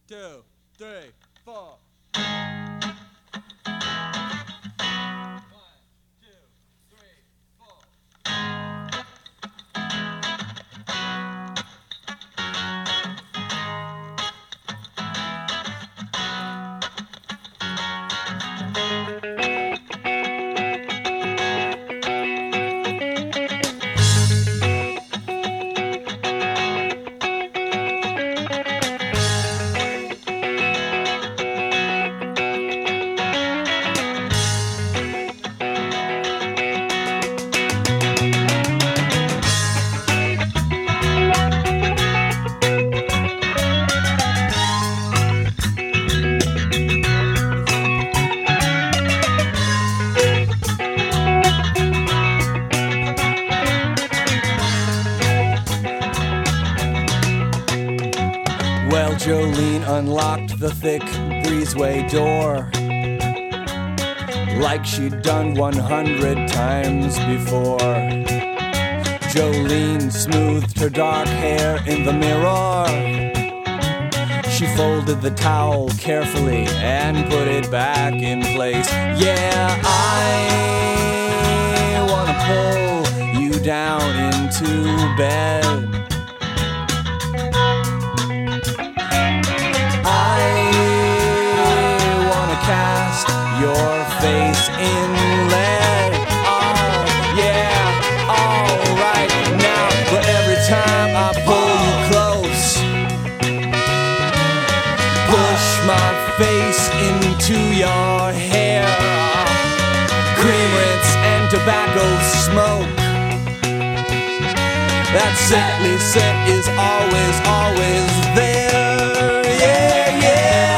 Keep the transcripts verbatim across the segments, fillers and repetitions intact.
two, three, four. Well, Jolene unlocked the thick breezeway door like she'd done one hundred times before. Jolene smoothed her dark hair in the mirror. She folded the towel carefully and put it back in place. Yeah, I wanna pull you down into bed. Your face in lead. Oh, yeah, alright now. But every time I pull you close, push my face into your hair, cream rinse and tobacco smoke. That sickly scent is always, always there. Yeah, yeah.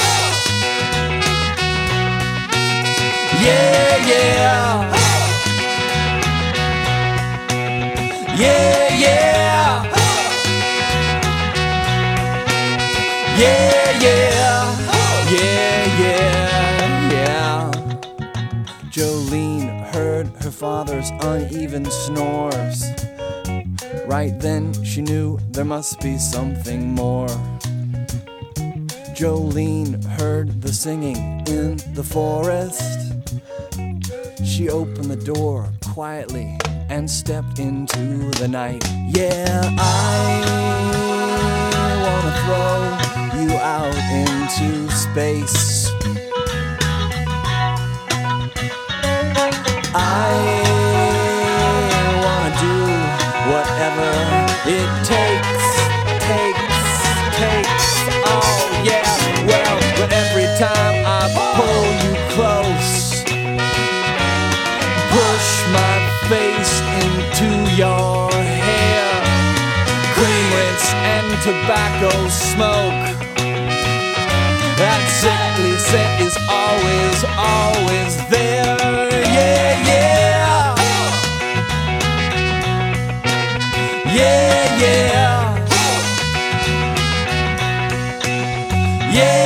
Yeah, yeah. Yeah, yeah. Yeah, yeah. Yeah, yeah, yeah. Jolene heard her father's uneven snores. Right then she knew there must be something more. Jolene heard the singing in the forest. She opened the door quietly and stepped into the night. Yeah, I wanna throw you out into space. I wanna do whatever it takes, takes, takes. Oh yeah, well, but every time I pull you close, push my face into your hair, cream rinse and tobacco smoke. That sickly scent is always, always there. Yeah, yeah. Yeah, yeah. Yeah.